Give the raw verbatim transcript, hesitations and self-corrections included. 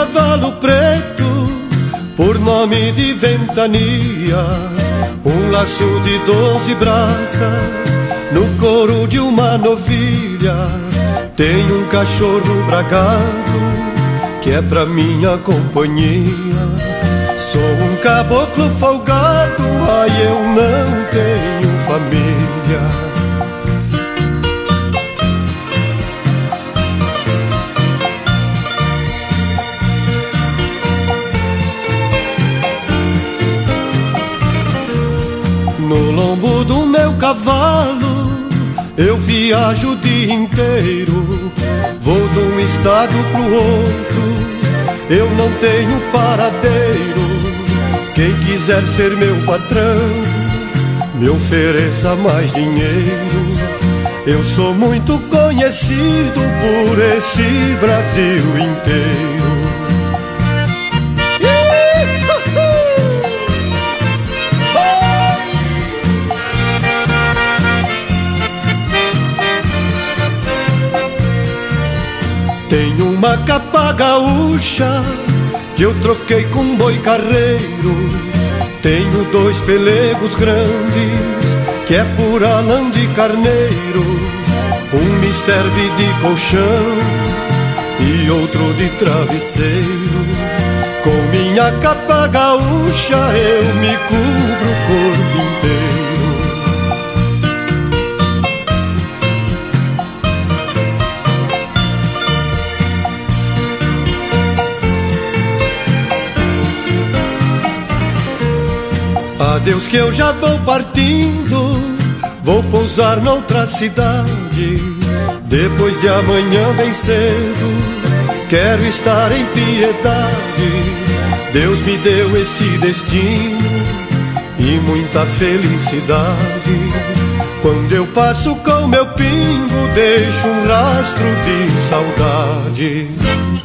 cavalo preto, por nome de Ventania, um laço de doze braças no couro de uma novilha. Tem um cachorro bragado que é pra minha companhia. Sou um caboclo folgado, ai eu não tenho família. No lombo do meu cavalo eu viajo o dia inteiro, vou de um estado pro outro, eu não tenho paradeiro. Quem quiser ser meu patrão, me ofereça mais dinheiro. Eu sou muito conhecido por esse Brasil inteiro. Tenho uma capa gaúcha que eu troquei com um boi carreiro. Tenho dois pelegos grandes que é pura lã de carneiro. Um me serve de colchão e outro de travesseiro. Com minha capa gaúcha eu me cubro o corpo inteiro. Adeus que eu já vou partindo, vou pousar noutra cidade. Depois de amanhã bem cedo, quero estar em Piedade. Deus me deu esse destino e muita felicidade. Quando eu passo com meu pingo, deixo um rastro de saudade.